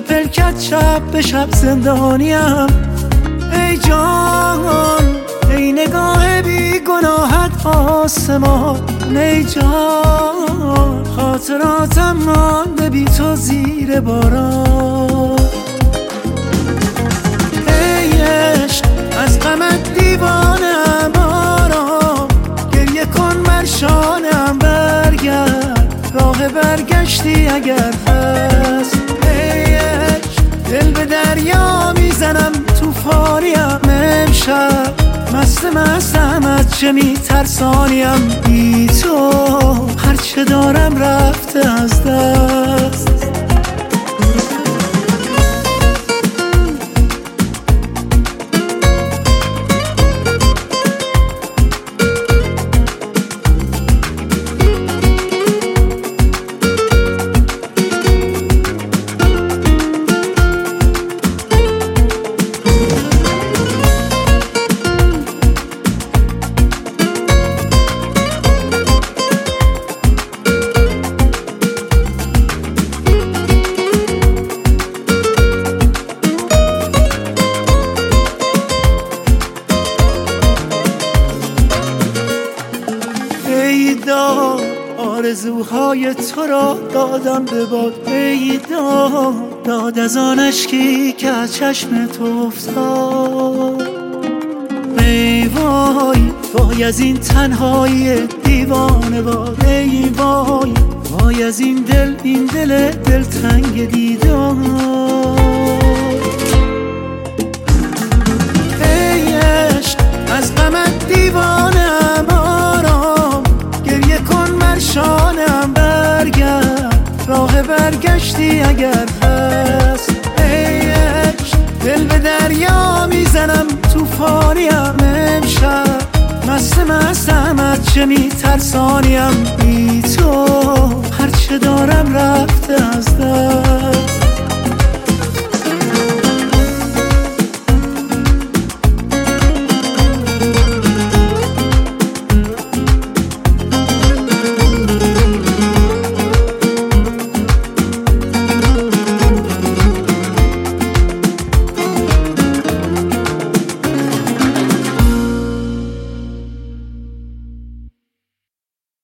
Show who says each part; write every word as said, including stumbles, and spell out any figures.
Speaker 1: پلکت شب به شب زندانیم. ای جان ای نگاه بی گناهت آسمان، ای جان خاطراتم مانده بی تو زیر باران. ای عشق از غمت دیوانم، آرام گریه کن بر شانم، برگرد راه برگشتی اگر هست. ای عشق دل به دریا میزنم توفانیم، امشب مست مستم از چه میترسانیم، بی تو هرچه دارم رفته از دست. ای داد آرزوهای تو را دادم به باد، ای داد داد از آن اشکی که از چشم تو افتاد. ای وای وای از این تنهایی دیوانه وار، ای وای وای از این دل این دل دلتنگ دیدار. ای عشق از غمت دیوانم، آرام گریه کن بر شانم، برگرد راه برگشتی اگر هست. ای عشق دل به دریا میزنم توفانیم، امشب مست مستم از چه میترسانیم، بی تو